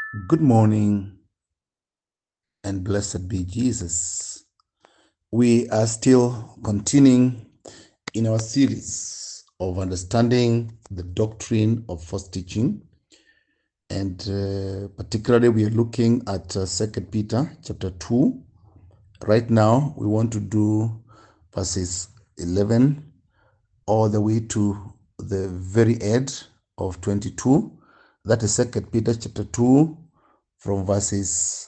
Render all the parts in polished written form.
Good morning and blessed be Jesus. We are still continuing in our series of understanding the doctrine of false teaching. And particularly, we are looking at 2 Peter chapter 2. Right now, we want to do verses 11 all the way to the very end of 22. That is 2 Peter chapter 2 from verses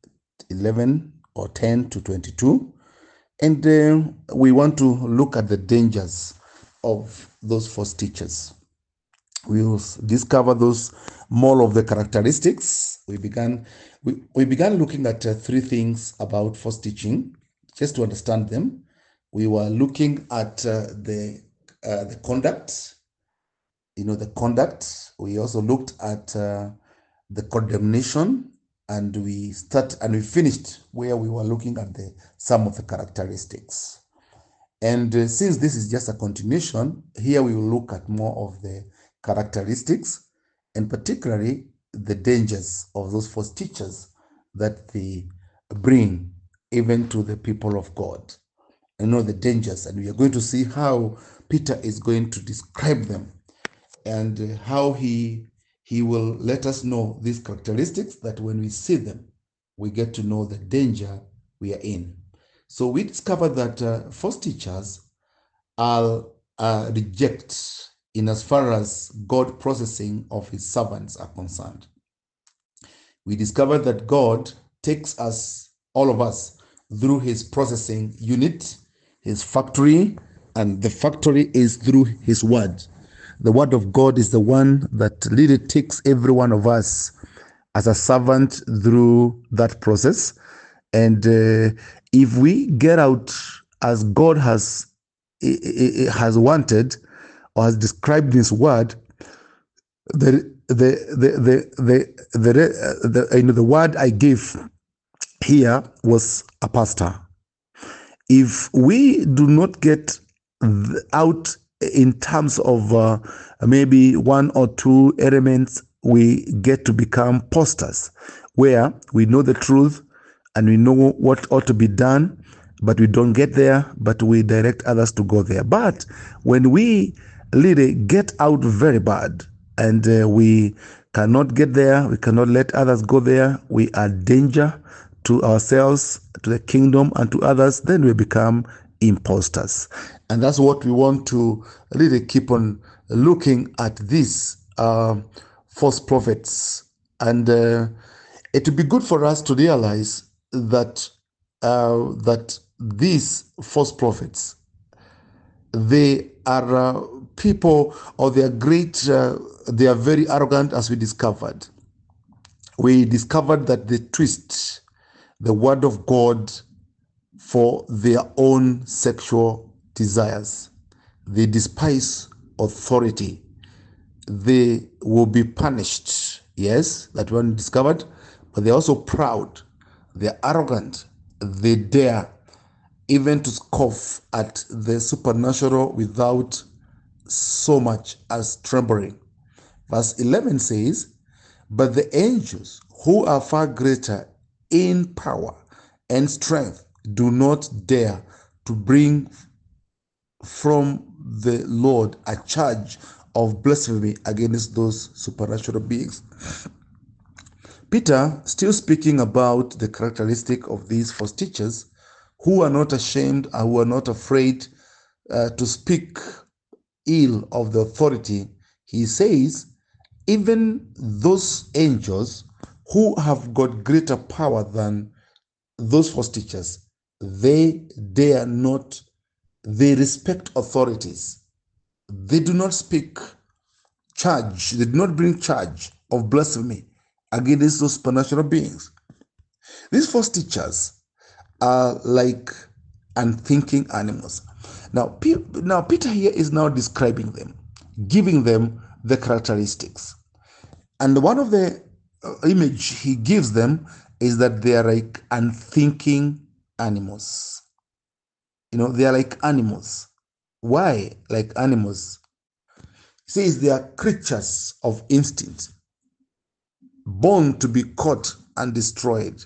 11 or 10 to 22. And we want to look at the dangers of those false teachers. We will discover those more of the characteristics. We began looking at three things about false teaching, just to understand them. We were looking at the conduct, the conduct. We also looked at the condemnation, and we finished where we were looking at some of the characteristics. And since this is just a continuation, here we will look at more of the characteristics, and particularly the dangers of those false teachers that they bring even to the people of God. The dangers, and we are going to see how Peter is going to describe them, and how he will let us know these characteristics, that when we see them, we get to know the danger we are in. So we discovered that false teachers are reject in as far as God processing of his servants are concerned. We discovered that God takes us, all of us, through his processing unit, his factory, and the factory is through his word. The word of God is the one that really takes every one of us as a servant through that process. And if we get out as God has wanted or has described his word, the word I gave here was a pastor. If we do not get out in terms of maybe one or two elements, we get to become posters, where we know the truth and we know what ought to be done, but we don't get there, but we direct others to go there. But when we really get out very bad, and we cannot get there, we cannot let others go there, we are danger to ourselves, to the kingdom, and to others, then we become imposters. And that's what we want to really keep on looking at, these false prophets. And it would be good for us to realize that these false prophets, they are people, or they are great, they are very arrogant, as we discovered. We discovered that they twist the word of God for their own sexual desires. They despise authority. They will be punished. Yes, that one discovered. But they're also proud. They're arrogant. They dare even to scoff at the supernatural without so much as trembling. Verse 11 says, "But the angels, who are far greater in power and strength, do not dare to bring from the Lord a charge of blasphemy against those supernatural beings." Peter, still speaking about the characteristic of these false teachers, who are not ashamed and who are not afraid to speak ill of the authority, he says, even those angels who have got greater power than those false teachers, they dare not, they respect authorities. They do not speak charge, they do not bring charge of blasphemy against those supernatural beings. These false teachers are like unthinking animals. Now Peter here is now describing them, giving them the characteristics. And one of the image he gives them is that they are like unthinking animals. They are like animals. Why like animals? He says they are creatures of instinct, born to be caught and destroyed.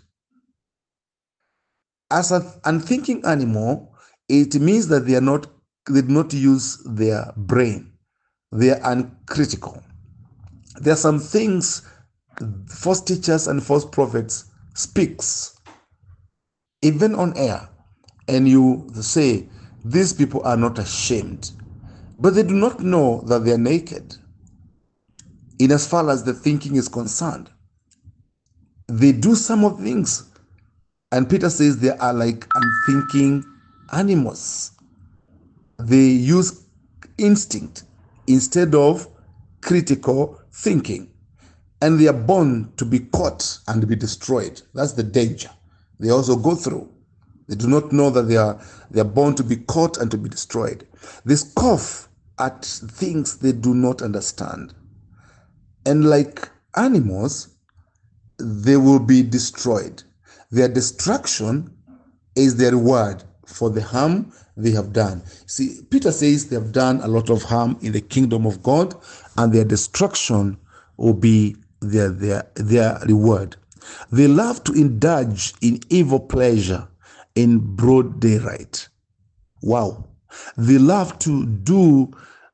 As an unthinking animal, it means that they did not use their brain. They are uncritical. There are some things false teachers and false prophets speaks, even on air, and you say, these people are not ashamed, but they do not know that they are naked. In as far as the thinking is concerned, they do some of things. And Peter says they are like unthinking animals. They use instinct instead of critical thinking. And they are born to be caught and be destroyed. That's the danger they also go through. They do not know that they are born to be caught and to be destroyed. They scoff at things they do not understand. And like animals, they will be destroyed. Their destruction is their reward for the harm they have done. See, Peter says they have done a lot of harm in the kingdom of God, and their destruction will be their reward. They love to indulge in evil pleasure in broad daylight. Wow. They love to do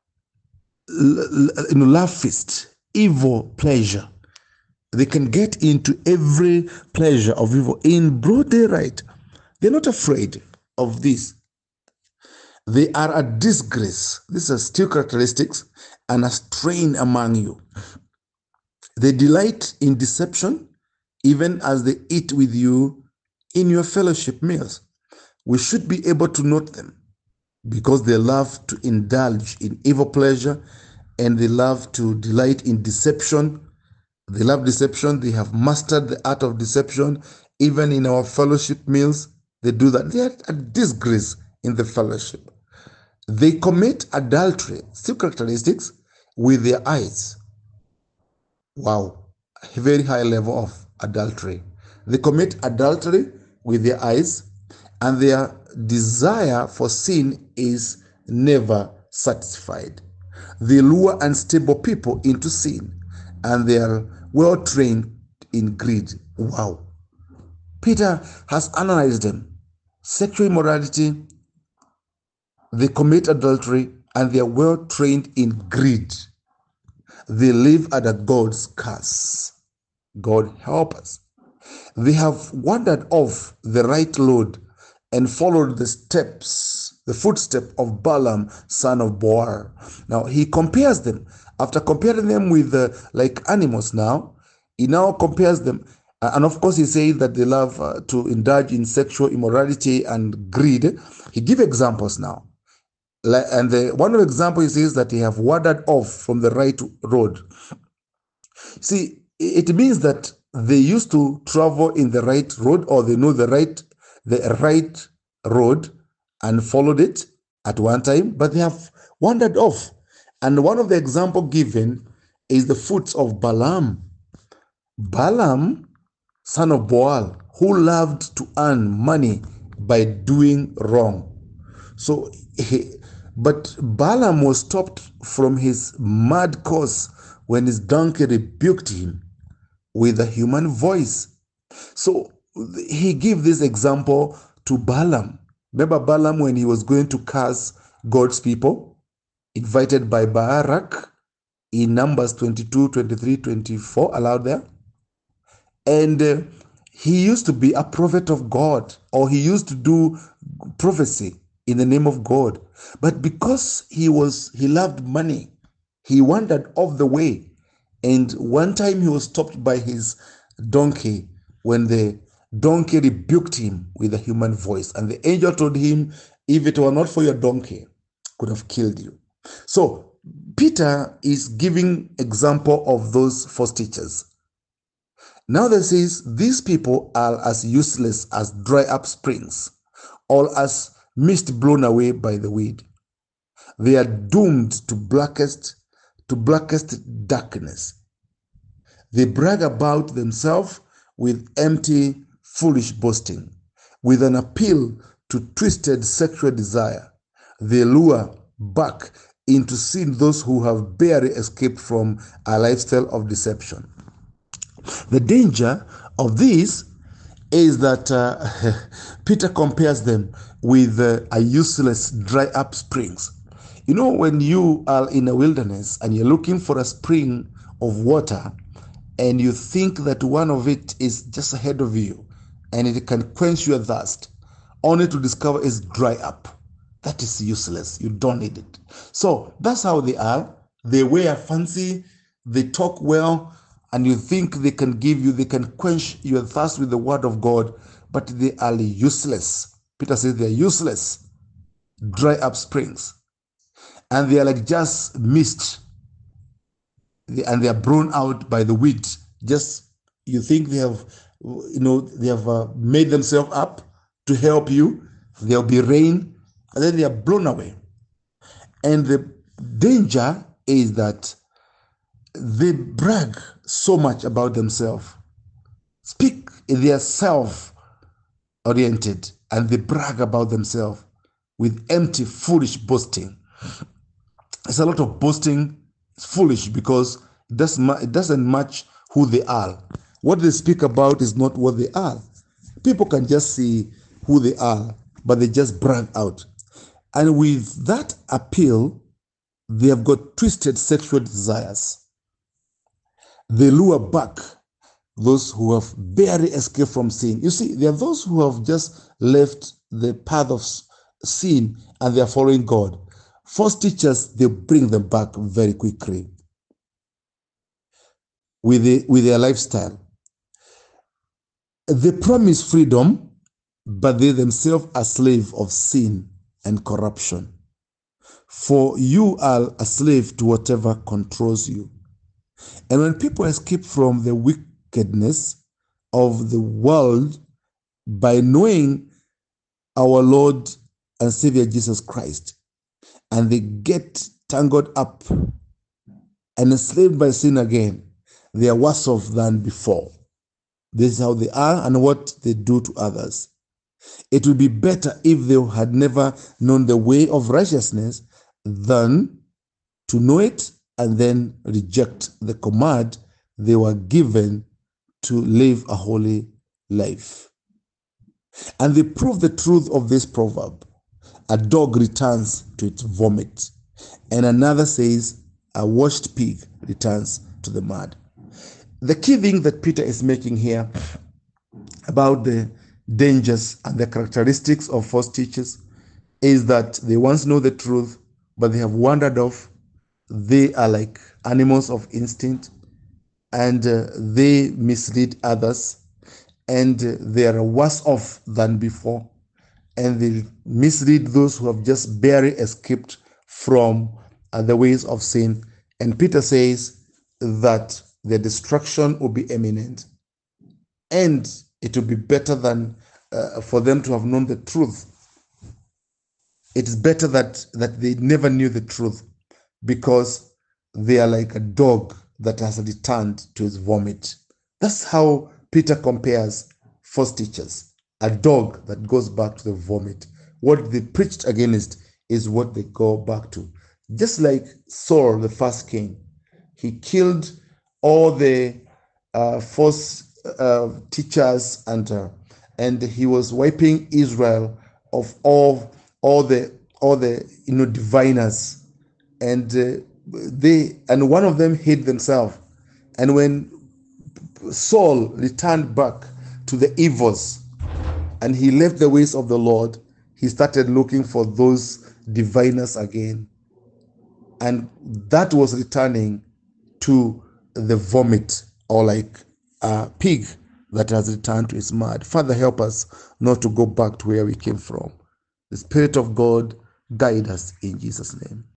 love feast, evil pleasure. They can get into every pleasure of evil in broad daylight. They're not afraid of this. They are a disgrace. These are still characteristics and a strain among you. They delight in deception, even as they eat with you in your fellowship meals. We should be able to note them because they love to indulge in evil pleasure and they love to delight in deception. They love deception. They have mastered the art of deception. Even in our fellowship meals, they do that. They are a disgrace in the fellowship. They commit adultery, still characteristics, with their eyes. Wow, a very high level of adultery. They commit adultery with their eyes, and their desire for sin is never satisfied. They lure unstable people into sin, and they are well trained in greed. Wow. Peter has analyzed them. Sexual immorality, they commit adultery, and they are well trained in greed. They live under God's curse. God help us. They have wandered off the right road and followed the footstep of Balaam, son of Beor. Now, he compares them. After comparing them with like animals now, he now compares them. And of course, he says that they love to indulge in sexual immorality and greed. He gives examples now. And one of the examples he says that they have wandered off from the right road. See, it means that they used to travel in the right road, or they know the right road and followed it at one time, but they have wandered off. And one of the examples given is the foot of Balaam. Balaam, son of Beor, who loved to earn money by doing wrong. But Balaam was stopped from his mad course when his donkey rebuked him with a human voice. So he gave this example to Balaam. Remember Balaam when he was going to curse God's people, invited by Barak in Numbers 22, 23, 24, allowed there. And he used to be a prophet of God, or he used to do prophecy in the name of God. But because he loved money, he wandered off the way. And one time he was stopped by his donkey when the donkey rebuked him with a human voice. And the angel told him, if it were not for your donkey, could have killed you. So Peter is giving example of those false teachers. Now that says, these people are as useless as dry up springs, or as mist blown away by the wind. They are doomed to blackest darkness. They brag about themselves with empty, foolish boasting, with an appeal to twisted sexual desire. They lure back into sin those who have barely escaped from a lifestyle of deception. The danger of this is that Peter compares them with a useless dry up springs. You know, when you are in a wilderness and you're looking for a spring of water and you think that one of it is just ahead of you and it can quench your thirst, only to discover it's dry up. That is useless. You don't need it. So that's how they are. They wear fancy, they talk well, and you think they can quench your thirst with the word of God, but they are useless. Peter says they are useless, dry up springs. And they are like just mist, and they are blown out by the wind. Just, you think they have, made themselves up to help you. There'll be rain, and then they are blown away. And the danger is that they brag so much about themselves, speak, they are self-oriented, and they brag about themselves with empty, foolish boasting. It's a lot of boasting. It's foolish because it doesn't match who they are. What they speak about is not what they are. People can just see who they are, but they just brag out. And with that appeal, they have got twisted sexual desires. They lure back those who have barely escaped from sin. You see, there are those who have just left the path of sin and they are following God. False teachers, they bring them back very quickly with their lifestyle. They promise freedom, but they themselves are slaves of sin and corruption. For you are a slave to whatever controls you. And when people escape from the wickedness of the world by knowing our Lord and Savior Jesus Christ, and they get tangled up and enslaved by sin again, they are worse off than before. This is how they are and what they do to others. It would be better if they had never known the way of righteousness than to know it and then reject the command they were given to live a holy life. And they prove the truth of this proverb. A dog returns to its vomit, and another says, a washed pig returns to the mud. The key thing that Peter is making here about the dangers and the characteristics of false teachers is that they once know the truth, but they have wandered off. They are like animals of instinct, and they mislead others, and they are worse off than before, and they mislead those who have just barely escaped from the ways of sin. And Peter says that their destruction will be imminent, and it will be better than for them to have known the truth. It is better that they never knew the truth, because they are like a dog that has returned to its vomit. That's how Peter compares false teachers, a dog that goes back to the vomit. What they preached against is what they go back to. Just like Saul, the first king, he killed all the false teachers, and he was wiping Israel of all the diviners, and one of them hid themselves. And when Saul returned back to the evils and he left the ways of the Lord, he started looking for those diviners again, and that was returning to the vomit, or like a pig that has returned to its mud. Father, help us not to go back to where we came from. The Spirit of God guide us in Jesus' name.